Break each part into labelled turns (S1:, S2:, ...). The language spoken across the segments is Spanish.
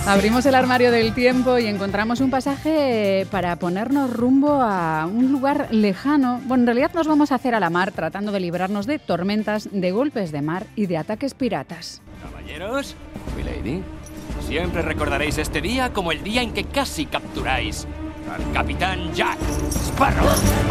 S1: Abrimos el armario del tiempo y encontramos un pasaje para ponernos rumbo a un lugar lejano. Bueno, en realidad nos vamos a hacer a la mar, tratando de librarnos de tormentas, de golpes de mar y de ataques piratas.
S2: Caballeros, milady, siempre recordaréis este día como el día en que casi capturáis al capitán Jack Sparrow.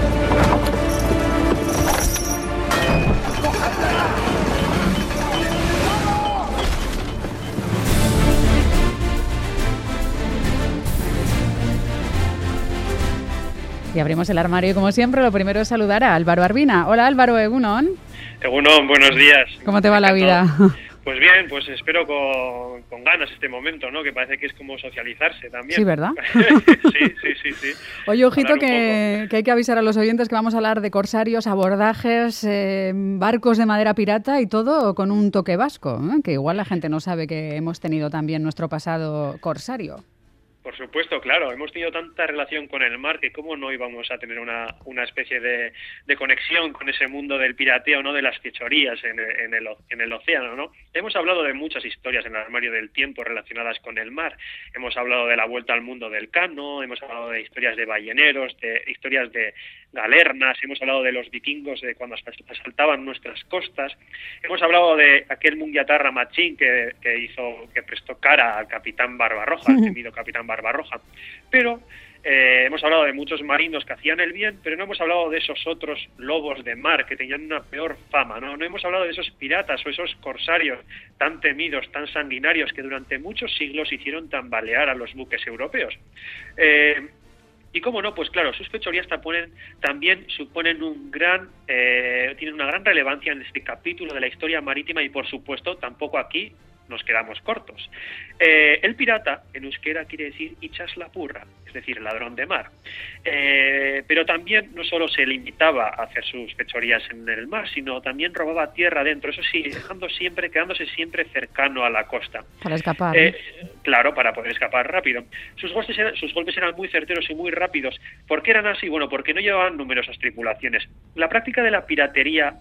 S1: Y abrimos el armario y, como siempre, lo primero es saludar a Álvaro Arbina. Hola, Álvaro, Egunon.
S3: Egunon, buenos días.
S1: ¿Cómo te va la vida?
S3: Pues bien, pues espero con ganas este momento, ¿no? Que parece que es como socializarse también.
S1: Sí, ¿verdad?
S3: Sí.
S1: Oye, ojito que hay que avisar a los oyentes que vamos a hablar de corsarios, abordajes, barcos de madera pirata y todo con un toque vasco, ¿eh? Que igual la gente no sabe que hemos tenido también nuestro pasado corsario.
S3: Por supuesto, claro, hemos tenido tanta relación con el mar que cómo no íbamos a tener una especie de conexión con ese mundo del pirateo, ¿no? De las fechorías en el océano, ¿no? Hemos hablado de muchas historias en el armario del tiempo relacionadas con el mar. Hemos hablado de la vuelta al mundo del cano, hemos hablado de historias de balleneros, de historias de galernas, hemos hablado de los vikingos de cuando asaltaban nuestras costas, hemos hablado de aquel Mungiatarra Machín que prestó cara al capitán Barbarroja, al temido capitán Barbarroja, pero hemos hablado de muchos marinos que hacían el bien, pero no hemos hablado de esos otros lobos de mar que tenían una peor fama, ¿no? No hemos hablado de esos piratas o esos corsarios tan temidos, tan sanguinarios, que durante muchos siglos hicieron tambalear a los buques europeos. Y cómo no, pues claro, sus fechorías también suponen tienen una gran relevancia en este capítulo de la historia marítima y, por supuesto, tampoco aquí nos quedamos cortos. El pirata en euskera quiere decir ichas la purra, es decir, ladrón de mar. Pero también no solo se limitaba a hacer sus fechorías en el mar, sino también robaba tierra adentro, eso sí, quedándose siempre cercano a la costa.
S1: Para escapar.
S3: Claro, para poder escapar rápido. Sus golpes eran muy certeros y muy rápidos. ¿Por qué eran así? Bueno, porque no llevaban numerosas tripulaciones. La práctica de la piratería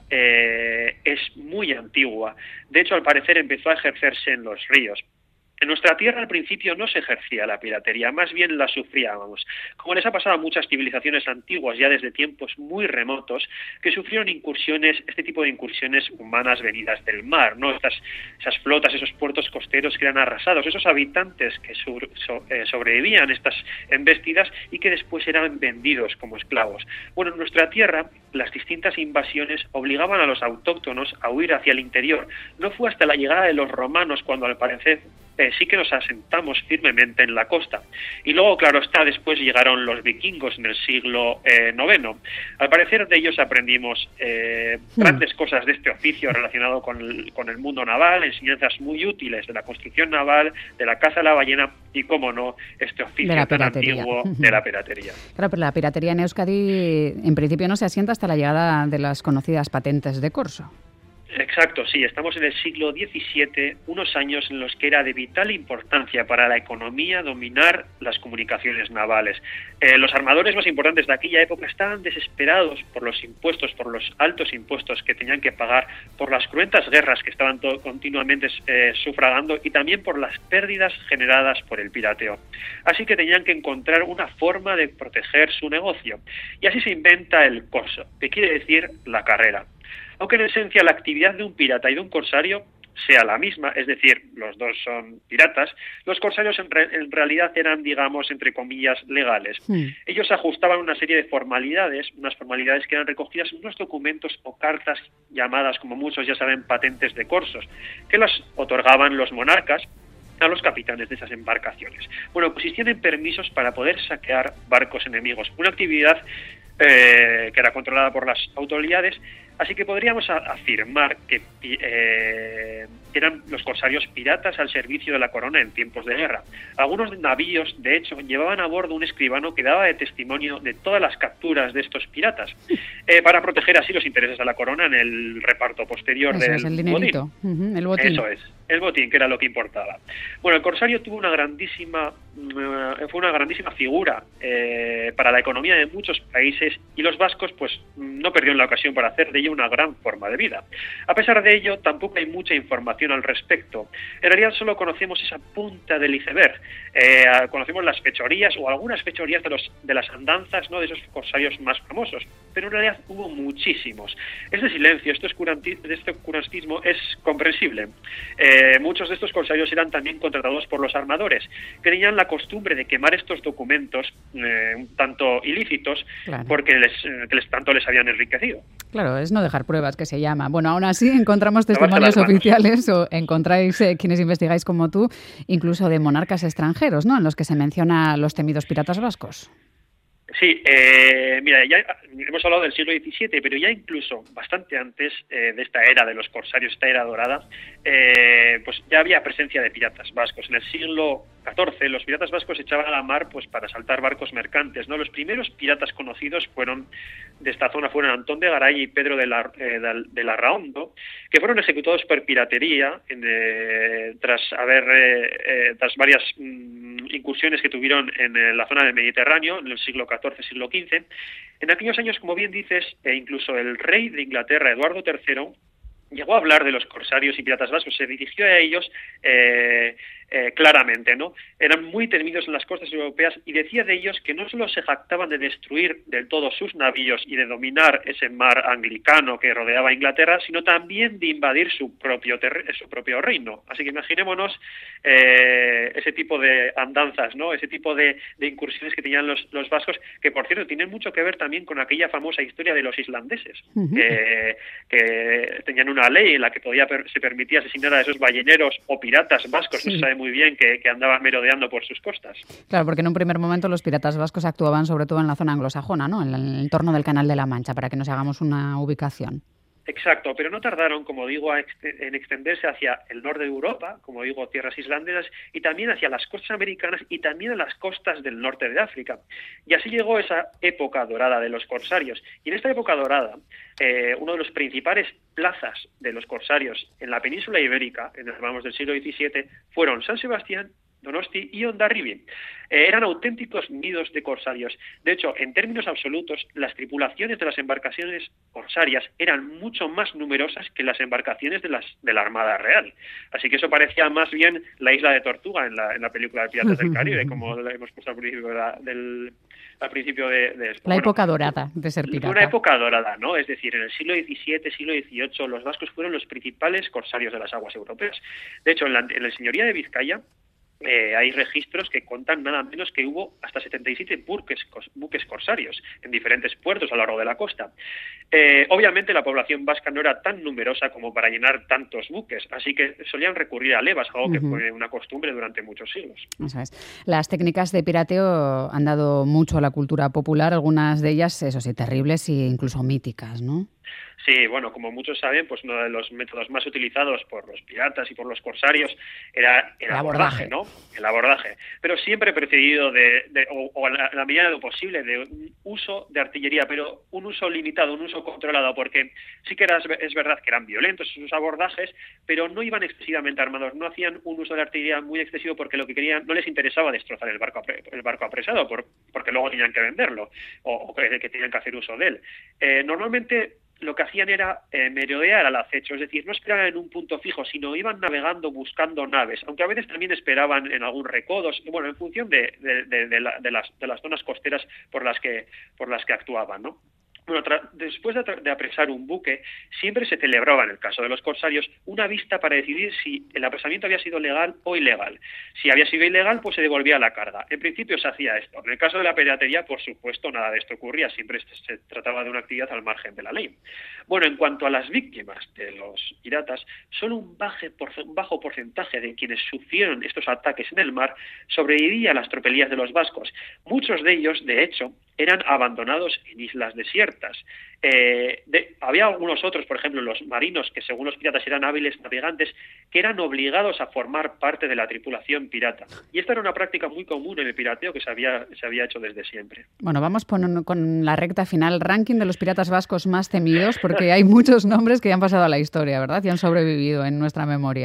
S3: es muy antigua. De hecho, al parecer empezó a ejercerse en los ríos. En nuestra tierra al principio no se ejercía la piratería, más bien la sufríamos, como les ha pasado a muchas civilizaciones antiguas ya desde tiempos muy remotos que sufrieron este tipo de incursiones humanas venidas del mar, ¿no? Esas flotas, esos puertos costeros que eran arrasados, esos habitantes que sobrevivían a estas embestidas y que después eran vendidos como esclavos. Bueno, en nuestra tierra las distintas invasiones obligaban a los autóctonos a huir hacia el interior. No fue hasta la llegada de los romanos cuando al parecer sí que nos asentamos firmemente en la costa. Y luego, claro está, después llegaron los vikingos en el siglo IX. Al parecer de ellos aprendimos grandes cosas de este oficio relacionado con el mundo naval, enseñanzas muy útiles de la construcción naval, de la caza a la ballena y, cómo no, este oficio tan antiguo de la piratería.
S1: Claro, pero la piratería en Euskadi en principio no se asienta hasta la llegada de las conocidas patentes de corso.
S3: Exacto, sí, estamos en el siglo XVII, unos años en los que era de vital importancia para la economía dominar las comunicaciones navales. Los armadores más importantes de aquella época estaban desesperados por los impuestos, por los altos impuestos que tenían que pagar, por las cruentas guerras que estaban continuamente sufragando y también por las pérdidas generadas por el pirateo. Así que tenían que encontrar una forma de proteger su negocio. Y así se inventa el corso, que quiere decir la carrera. Aunque en esencia la actividad de un pirata y de un corsario sea la misma, es decir, los dos son piratas, los corsarios en realidad eran, digamos, entre comillas, legales. Ellos ajustaban una serie de formalidades, unas formalidades que eran recogidas en unos documentos o cartas llamadas, como muchos ya saben, patentes de corsos, que las otorgaban los monarcas a los capitanes de esas embarcaciones. Bueno, consistían en permisos para poder saquear barcos enemigos, una actividad que era controlada por las autoridades, así que podríamos afirmar que eran los corsarios piratas al servicio de la corona en tiempos de guerra. Algunos navíos, de hecho, llevaban a bordo un escribano que daba de testimonio de todas las capturas de estos piratas, para proteger así los intereses de la corona en el reparto posterior del
S1: dinerito.
S3: Botín.
S1: El botín.
S3: Eso es, el botín, que era lo que importaba. Bueno, el corsario fue una grandísima figura para la economía de muchos países, y los vascos no perdieron la ocasión para hacer de ello una gran forma de vida. A pesar de ello, tampoco hay mucha información información al respecto. En realidad solo conocemos esa punta del iceberg. Conocemos las fechorías o algunas fechorías de las andanzas, ¿no?, de esos corsarios más famosos, pero en realidad hubo muchísimos. Este silencio, este oscurantismo es comprensible. Muchos de estos corsarios eran también contratados por los armadores, que tenían la costumbre de quemar estos documentos un tanto ilícitos, claro, porque tanto les habían enriquecido.
S1: Claro, es no dejar pruebas, que se llama. Bueno, aún así encontramos testimonios oficiales, o encontráis, quienes investigáis como tú, incluso de monarcas extranjeros, ¿no?, en los que se menciona los temidos piratas vascos.
S3: Sí, mira, ya hemos hablado del siglo XVII, pero ya incluso bastante antes de esta era de los corsarios, esta era dorada, pues ya había presencia de piratas vascos. En el siglo XIV los piratas vascos echaban a la mar pues para asaltar barcos mercantes, ¿no? Los primeros piratas conocidos de esta zona fueron Antón de Garay y Pedro de Larraondo, que fueron ejecutados por piratería tras varias incursiones que tuvieron en la zona del Mediterráneo en el siglo XIV, siglo XV. En aquellos años, como bien dices, incluso el rey de Inglaterra, Eduardo III, llegó a hablar de los corsarios y piratas vascos, se dirigió a ellos claramente, ¿no? Eran muy temidos en las costas europeas y decía de ellos que no solo se jactaban de destruir del todo sus navíos y de dominar ese mar anglicano que rodeaba Inglaterra, sino también de invadir su propio reino. Así que imaginémonos ese tipo de andanzas, ¿no? Ese tipo de incursiones que tenían los vascos, que por cierto tienen mucho que ver también con aquella famosa historia de los islandeses, que tenían una ley en la que se permitía asesinar a esos balleneros o piratas vascos, sí. No se sabe muy bien, que andaban merodeando por sus costas.
S1: Claro, porque en un primer momento los piratas vascos actuaban sobre todo en la zona anglosajona, ¿no?, en el entorno del Canal de la Mancha, para que nos hagamos una ubicación.
S3: Exacto, pero no tardaron, como digo, en extenderse hacia el norte de Europa, como digo, tierras islandesas, y también hacia las costas americanas y también a las costas del norte de África. Y así llegó esa época dorada de los corsarios. Y en esta época dorada, uno de los principales plazas de los corsarios en la península ibérica, hablamos del siglo XVII, fueron San Sebastián, Donosti y Hondarribia. Eran auténticos nidos de corsarios. De hecho, en términos absolutos, las tripulaciones de las embarcaciones corsarias eran mucho más numerosas que las embarcaciones de la Armada Real. Así que eso parecía más bien la isla de Tortuga en la película de Piratas del Caribe, como lo hemos puesto al principio de esto.
S1: La época dorada de ser pirata.
S3: Una época dorada, ¿no? Es decir, en el siglo XVII, siglo XVIII, los vascos fueron los principales corsarios de las aguas europeas. De hecho, en la señoría de Vizcaya, hay registros que cuentan nada menos que hubo hasta 77 buques corsarios en diferentes puertos a lo largo de la costa. Obviamente la población vasca no era tan numerosa como para llenar tantos buques, así que solían recurrir a levas, algo que fue una costumbre durante muchos siglos.
S1: Eso es. Las técnicas de pirateo han dado mucho a la cultura popular, algunas de ellas, eso sí, terribles e incluso míticas, ¿no?
S3: Sí, bueno, como muchos saben, pues uno de los métodos más utilizados por los piratas y por los corsarios era el abordaje, ¿no? El abordaje, pero siempre precedido o en la medida de lo posible, de un uso de artillería, pero un uso limitado, un uso controlado, porque sí que es verdad que eran violentos esos abordajes, pero no iban excesivamente armados, no hacían un uso de artillería muy excesivo porque lo que querían, no les interesaba destrozar el barco apresado, porque luego tenían que venderlo o que tenían que hacer uso de él. Normalmente lo que hacían era merodear al acecho, es decir, no esperaban en un punto fijo, sino iban navegando buscando naves, aunque a veces también esperaban en algún recodo, bueno, en función de las zonas costeras por las que actuaban, ¿no? Bueno, después de apresar un buque, siempre se celebraba, en el caso de los corsarios, una vista para decidir si el apresamiento había sido legal o ilegal. Si había sido ilegal, pues se devolvía la carga. En principio se hacía esto. En el caso de la piratería, por supuesto, nada de esto ocurría. Siempre se trataba de una actividad al margen de la ley. Bueno, en cuanto a las víctimas de los piratas, solo un bajo porcentaje de quienes sufrieron estos ataques en el mar sobrevivía a las tropelías de los vascos. Muchos de ellos, de hecho, eran abandonados en islas desiertas. Había algunos otros, por ejemplo, los marinos, que según los piratas eran hábiles navegantes, que eran obligados a formar parte de la tripulación pirata. Y esta era una práctica muy común en el pirateo que se había hecho desde siempre.
S1: Bueno, vamos con la recta final, ranking de los piratas vascos más temidos, porque hay muchos nombres que ya han pasado a la historia, ¿verdad? Y han sobrevivido en nuestra memoria.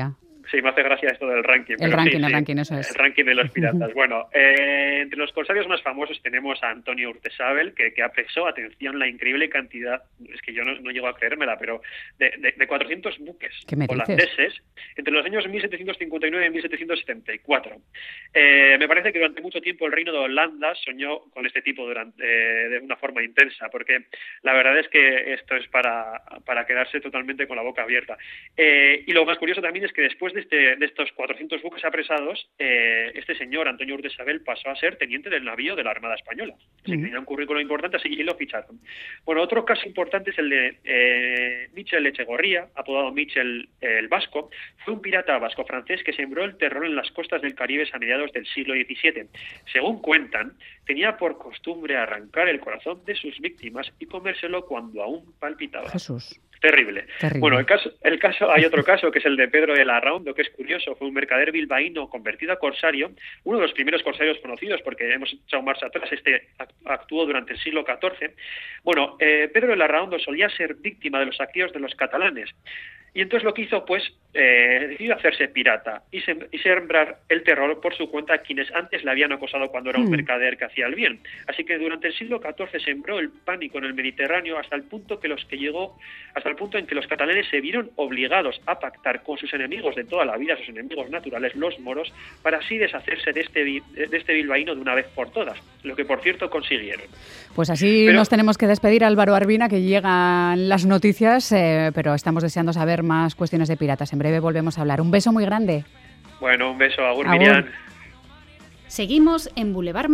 S3: Sí, me hace gracia esto del ranking.
S1: El ranking, eso es.
S3: El ranking de los piratas. Bueno, entre los corsarios más famosos tenemos a Antonio Urtezabel, que apresó, atención, la increíble cantidad, es que yo no llego a creérmela, pero de 400 buques holandeses entre los años 1759 y 1774. Me parece que durante mucho tiempo el Reino de Holanda soñó con este tipo de una forma intensa, porque la verdad es que esto es para quedarse totalmente con la boca abierta. Y lo más curioso también es que después de estos 400 buques apresados, este señor, Antonio Urtezabel, pasó a ser teniente del navío de la Armada Española. Así que tenía un currículo importante, así que lo ficharon. Bueno, otro caso importante es el de Michel Echegorría, apodado Michel el Vasco. Fue un pirata vasco-francés que sembró el terror en las costas del Caribe a mediados del siglo XVII. Según cuentan, tenía por costumbre arrancar el corazón de sus víctimas y comérselo cuando aún palpitaba.
S1: Jesús.
S3: Terrible. Bueno, hay otro caso que es el de Pedro de Larraondo, que es curioso. Fue un mercader bilbaíno convertido a corsario, uno de los primeros corsarios conocidos, porque hemos echado marcha atrás. Este actuó durante el siglo XIV. Bueno, Pedro de Larraondo solía ser víctima de los saqueos de los catalanes. Y entonces lo que hizo, decidió hacerse pirata y sembrar el terror por su cuenta a quienes antes le habían acosado cuando era un mercader que hacía el bien. Así que durante el siglo XIV sembró el pánico en el Mediterráneo hasta el punto en que los catalanes se vieron obligados a pactar con sus enemigos de toda la vida, sus enemigos naturales, los moros, para así deshacerse de este bilbaíno de una vez por todas, lo que por cierto consiguieron.
S1: Pues así nos tenemos que despedir, Álvaro Arbina, que llegan las noticias, pero estamos deseando saber más cuestiones de piratas. En breve volvemos a hablar. Un beso muy grande.
S3: Bueno, un beso. Agur. Miriam.
S4: Seguimos en Boulevard